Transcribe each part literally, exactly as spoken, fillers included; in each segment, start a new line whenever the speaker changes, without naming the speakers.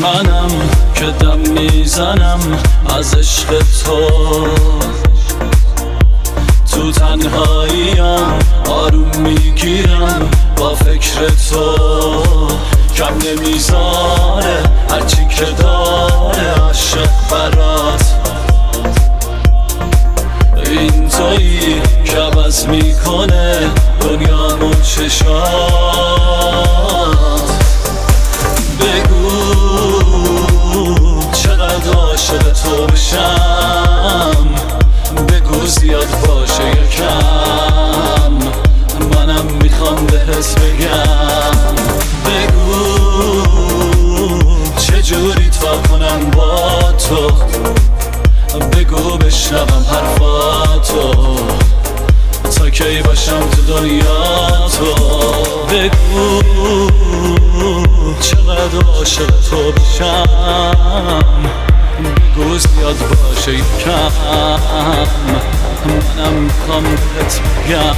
منم که دم میزنم از عشق تو، تو تنهاییم آروم میگیرم با فکر تو. کم نمیذاره هرچی که داره عاشق برات، این تویی که عوض میکنه دنیامو چشات. بگو چقدر عاشق تو بشم، بگو زیاد باشه یکم، منم میخوام بهت بگم. بگو چجوری تا کنم با تو، بگو بشنوم حرفاتو، تا کی باشم تو دنیا تو. بگو چقدر عاشق تو بشم، بگو زیاد باشه یکم، منم میخوام بهت بگم.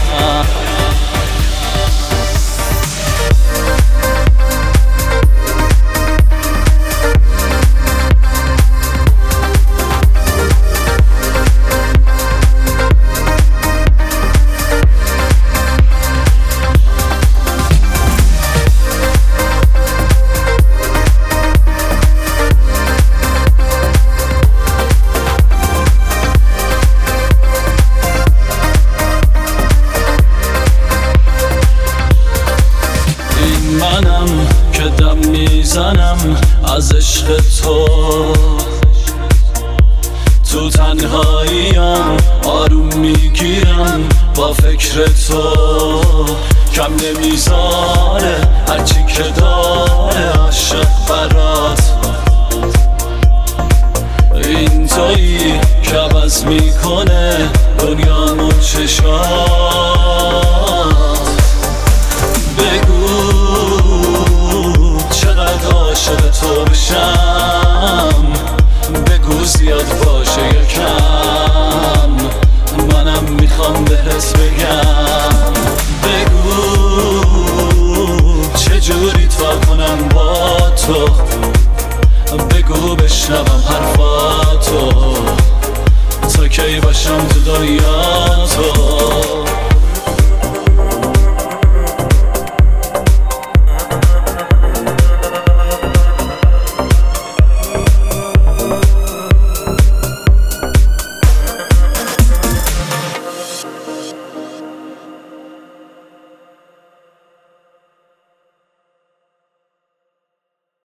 منم که دم میزنم از عشق تو، تو تنهاییم آروم میگیرم با فکر تو. کم نمیذاره هرچی که داره عاشق برات، این تویی که عوض میکنه دنیامو چشات. بگو چقدر عاشق تو بشم، بگو زیاد باشه یکم، منم میخوام بهت بگم. بگو چجوری تا کنم با تو،